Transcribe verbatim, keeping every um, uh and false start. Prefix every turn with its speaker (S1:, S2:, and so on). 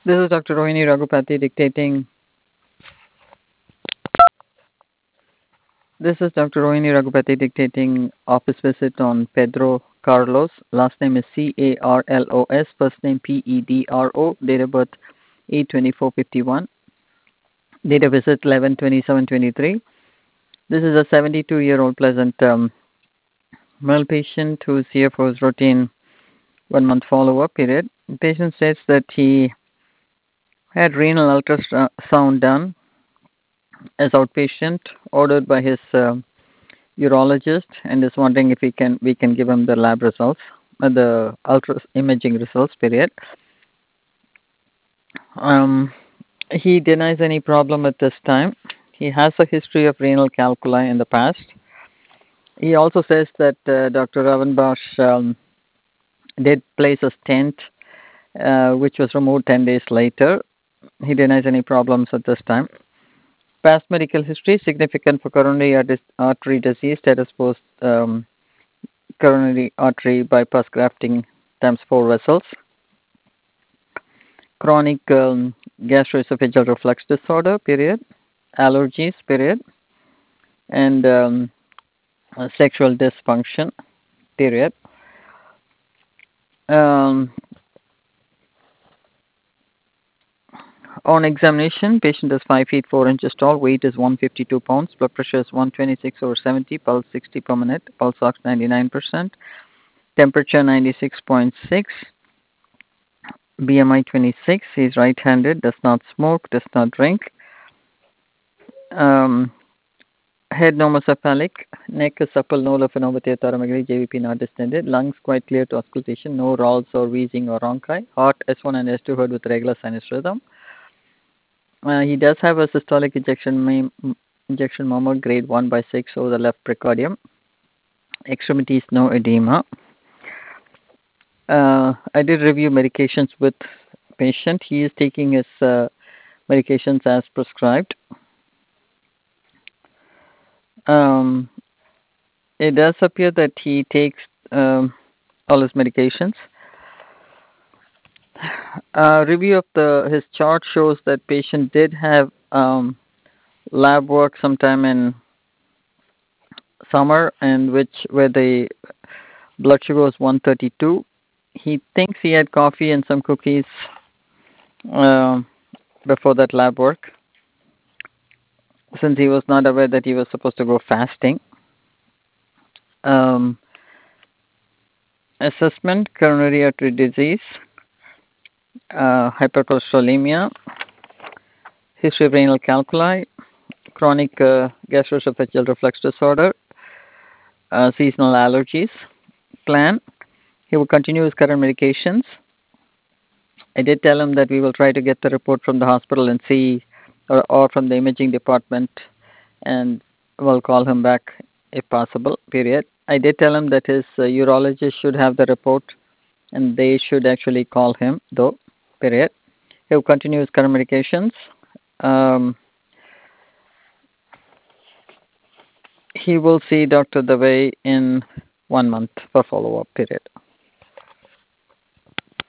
S1: This is Doctor Rohini Raghupati dictating. This is Doctor Rohini Raghupati dictating office visit on Pedro Carlos. Last name is C A R L O S. First name P E D R O. Date of birth eight twenty-four fifty-one. Date of visit eleven twenty-seven twenty-three. This is a seventy-two-year-old pleasant um, male patient who's here for his routine one-month follow-up period. The patient states that he had renal ultrasound done as outpatient, ordered by his uh, urologist, and is wondering if we can we can give him the lab results, uh, the ultra imaging results. Period. Um, he denies any problem at this time. He has a history of renal calculi in the past. He also says that uh, Doctor Ravan Bosch um, did place a stent, uh, which was removed ten days later. He denies any problems at this time. Past medical history significant for coronary artery disease, status post um, coronary artery bypass grafting times four vessels, chronic um, gastroesophageal reflux disorder, period, allergies, period, and um, uh, sexual dysfunction, period. Um, on examination, patient is five feet four inches tall, weight is one hundred fifty-two pounds, blood pressure is one twenty-six over seventy, pulse sixty per minute, pulse ox ninety-nine percent, temperature ninety-six point six, B M I twenty-six, he is right-handed, does not smoke, does not drink. Um, head normocephalic, neck is supple, no lophinopathy, thoramegaly, J V P not distended, lungs quite clear to auscultation, no ralls or wheezing or rhonchi, heart S one and S two heard with regular sinus rhythm. Uh, he does have a systolic injection injection murmur grade one by six over the left precordium. Extremities no edema. Uh, I did review medications with patient. He is taking his uh, medications as prescribed. Um, it does appear that he takes um, all his medications. Uh, review of the his chart shows that patient did have um, lab work sometime in summer, and which where the blood sugar was one thirty-two. He thinks he had coffee and some cookies uh, before that lab work, since he was not aware that he was supposed to go fasting. Um, assessment: coronary artery disease, uh, hypercholesterolemia, history of renal calculi, chronic uh, gastroesophageal reflux disorder, uh, seasonal allergies. Plan: he will continue his current medications. I did tell him that we will try to get the report from the hospital and see, or, or from the imaging department, and we'll call him back if possible, period. I did tell him that his uh, urologist should have the report and they should actually call him, though, period. He will continue his current medications. Um, he will see Doctor Dave in one month for follow-up, period.